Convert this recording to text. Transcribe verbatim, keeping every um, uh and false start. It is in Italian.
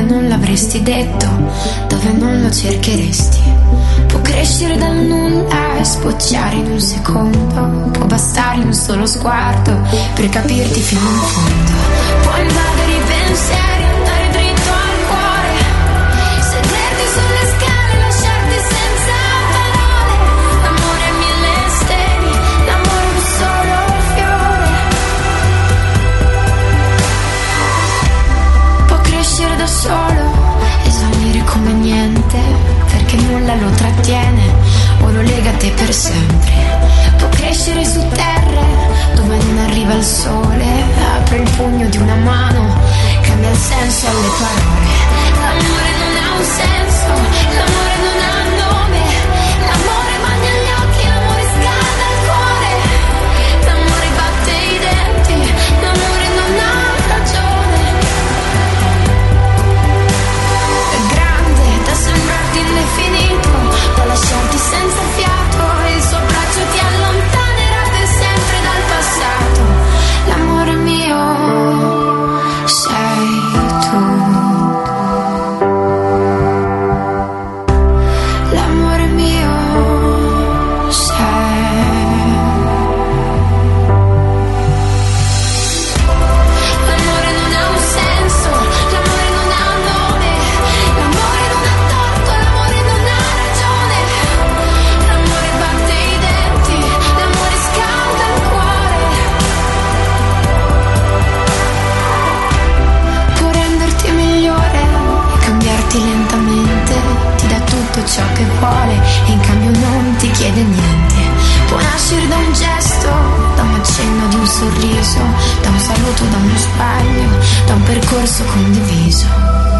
non l'avresti detto, dove non lo cercheresti. Può crescere dal nulla e sbocciare in un secondo. Può bastare un solo sguardo per capirti fino in fondo. Può invadere i pensieri, andare dritto al cuore, sederti sulle scale, lasciarti senza parole. L'amore è mille steli, l'amore è un solo fiore. Può crescere da solo e svanire come niente, perché nulla lo trattiene o lo lega a te per sempre. Può crescere su terre dove non arriva il sole, apre il pugno di una mano, cambia il senso alle parole. L'amore non ha un senso, l'amore non ha nome, l'amore bagna gli occhi, l'amore scalda il cuore, l'amore batte i denti, l'amore non ha ragione. È grande da sembrarti indefinito, da lasciarti senza fiato, e il suo braccio ti allontanerà per sempre dal passato. L'amore mio sei tu. L'amore mio sei. L'amore non ha un senso, l'amore non ha un nome, l'amore non ha torto, l'amore non ha ragione. L'amore batte i denti, l'amore scalda il cuore. Può renderti migliore e cambiarti lentamente, ti dà tutto ciò che vuole e in cambio non ti chiede niente. Può nascere da un gesto, da un accenno di un sorriso, da un saluto, da uno sbaglio, da un percorso condiviso.